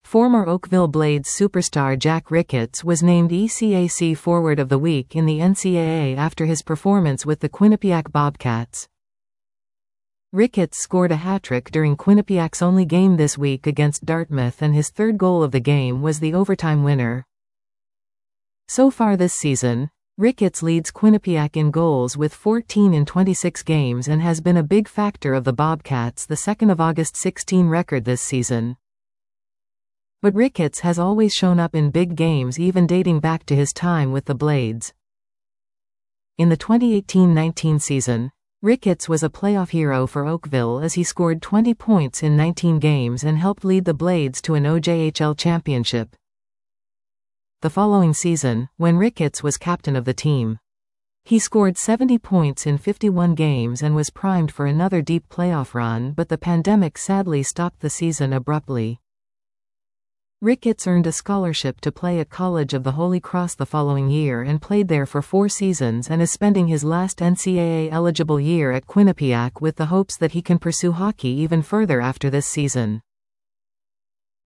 Former Oakville Blades superstar Jack Ricketts was named ECAC Forward of the Week in the NCAA after his performance with the Quinnipiac Bobcats. Ricketts scored a hat-trick during Quinnipiac's only game this week against Dartmouth, and his third goal of the game was the overtime winner. So far this season, Ricketts leads Quinnipiac in goals with 14 in 26 games and has been a big factor of the Bobcats' the 2 August 16 record this season. But Ricketts has always shown up in big games, even dating back to his time with the Blades. In the 2018-19 season, Ricketts was a playoff hero for Oakville as he scored 20 points in 19 games and helped lead the Blades to an OJHL championship. The following season, when Ricketts was captain of the team, he scored 70 points in 51 games and was primed for another deep playoff run, but the pandemic sadly stopped the season abruptly. Ricketts earned a scholarship to play at College of the Holy Cross the following year and played there for 4 seasons and is spending his last NCAA-eligible year at Quinnipiac with the hopes that he can pursue hockey even further after this season.